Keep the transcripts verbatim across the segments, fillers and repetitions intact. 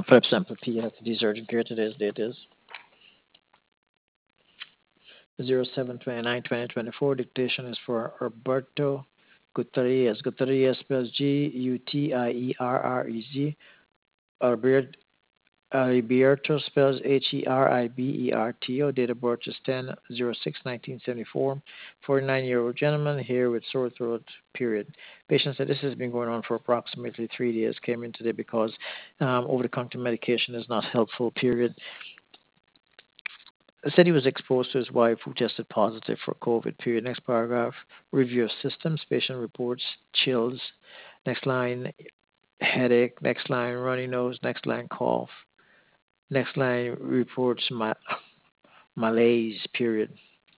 Philip Sample P F D urgent care. Today's date is zero seven twenty-nine twenty twenty-four. Dictation is for Roberto Gutierrez. Gutierrez spells G U T I E R R E Z. Albert Alberto spells H E R I B E R T O. Date of birth is ten oh six nineteen seventy-four. forty-nine-year-old gentleman here with sore throat, period. Patient said this has been going on for approximately three days. Came in today because um, over-the-counter medication is not helpful, period. Said he was exposed to his wife who tested positive for COVID, period. Next paragraph, review of systems. Patient reports chills. Next line, headache. Next line, runny nose. Next line, cough. Next line reports ma- malaise, period.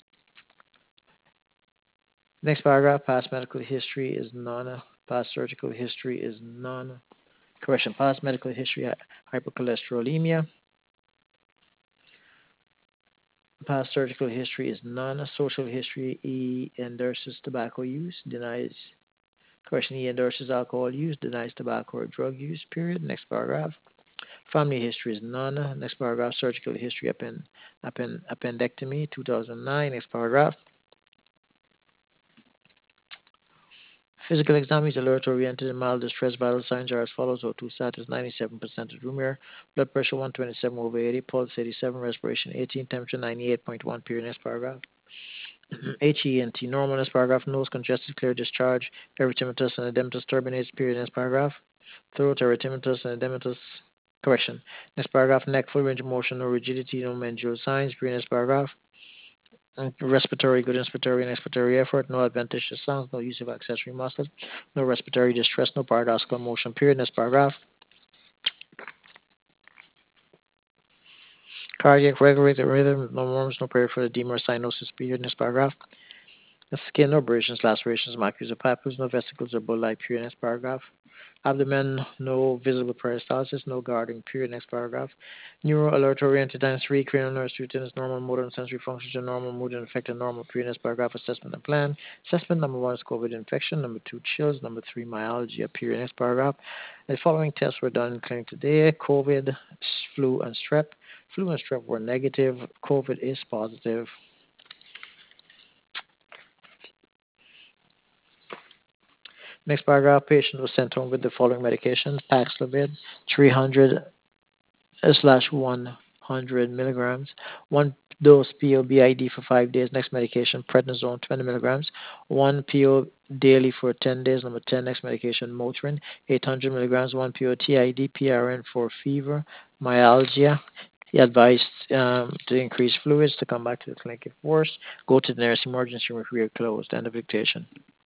Next paragraph, past medical history is none. Past surgical history is none. Correction, past medical history, hypercholesterolemia. Past surgical history is none. Social history, E endorses tobacco use, denies. Correction, E endorses alcohol use, denies tobacco or drug use, period. Next paragraph. Family history is none. Next paragraph, surgical history, append, append, appendectomy, two thousand nine. Next paragraph. Physical exam is alert oriented and mild distress. Vital signs are as follows: O two status ninety-seven percent at room air, blood pressure one twenty-seven over eighty, pulse eighty-seven, respiration eighteen, temperature ninety-eight point one. Period. Next paragraph. H E N T normal. Next paragraph. Nose congested, clear discharge. Erythematous and edematous turbinates. Period. Next paragraph. Throat erythematous and edematous. Correction. Next paragraph. Neck full range of motion, no rigidity, no menstrual signs. Period. Next paragraph. Respiratory, good inspiratory and expiratory effort, no adventitious sounds, no use of accessory muscles, no respiratory distress, no paradoxical motion, period. Next paragraph. Cardiac regulated rhythm, no murmurs, no peripheral edema or cyanosis, period. Next paragraph. The skin, no abrasions, lacerations, macules or papules, no vesicles or bullae, period. Next paragraph. Abdomen, no visible peristalsis, no guarding, period. Next paragraph. Neuro alert oriented times three, cranial nerves, routines, normal motor and sensory functions are normal, mood and affected normal, period. Next paragraph. Assessment and plan. Assessment number one is COVID infection, number two, chills, number three, myalgia, period. Next paragraph. The following tests were done in clinic today: COVID, flu, and strep. Flu and strep were negative. COVID is positive. Next paragraph, patient was sent home with the following medications: Paxlovid, three hundred slash one hundred milligrams, one dose P O B I D for five days. Next medication, prednisone, twenty milligrams, one P O daily for ten days. Number ten, next medication, Motrin, eight hundred milligrams, one P O T I D, P R N for fever, myalgia. He advised um, to increase fluids, to come back to the clinic if worse. Go to the nearest emergency room if we are closed. End of dictation.